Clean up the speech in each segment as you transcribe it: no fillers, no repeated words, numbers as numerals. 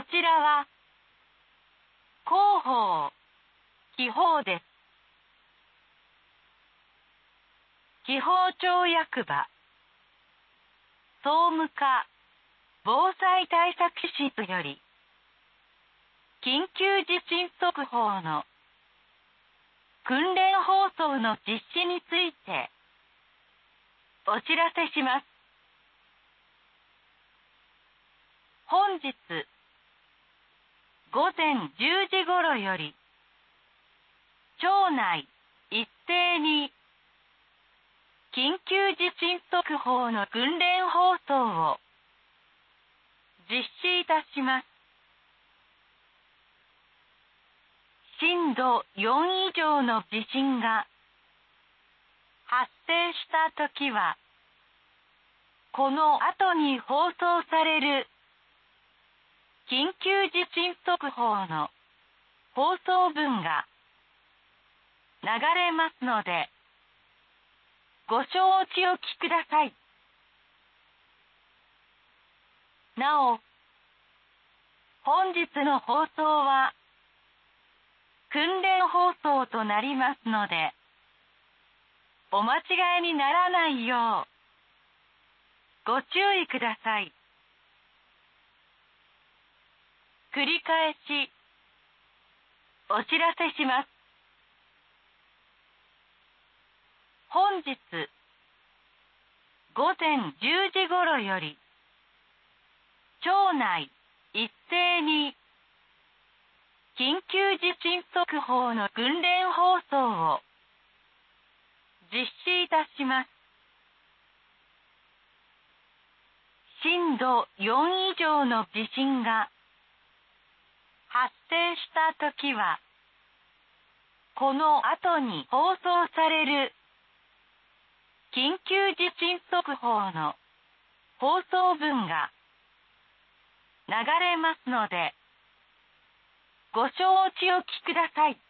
ちらは広報、記法です。紀宝町役場、総務課、防災対策室より、緊急地震速報の訓練放送の実施についてお知らせします。本日午前10時頃より、町内一斉に緊急地震速報の訓練放送を実施いたします。震度4以上の地震が発生したときは、この後に放送される緊急地震速報の放送文が流れますので、ご承知おきください。なお、本日の放送は訓練放送となりますので、お間違いにならないようご注意ください。繰り返しお知らせします。本日午前10時頃より、町内一斉に緊急地震速報の訓練放送を実施いたします。震度4以上の地震が発生したときは、この後に放送される緊急地震速報の放送文が流れますので、ご承知おきください。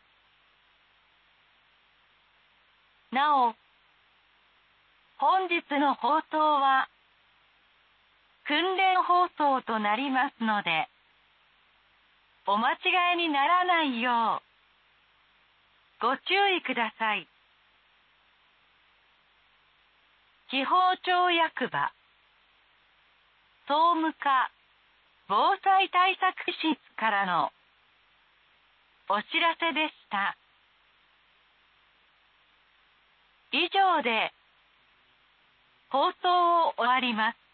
なお、本日の放送は訓練放送となりますので、お間違いにならないようご注意ください。紀宝町役場、総務課、防災対策室からのお知らせでした。以上で放送を終わります。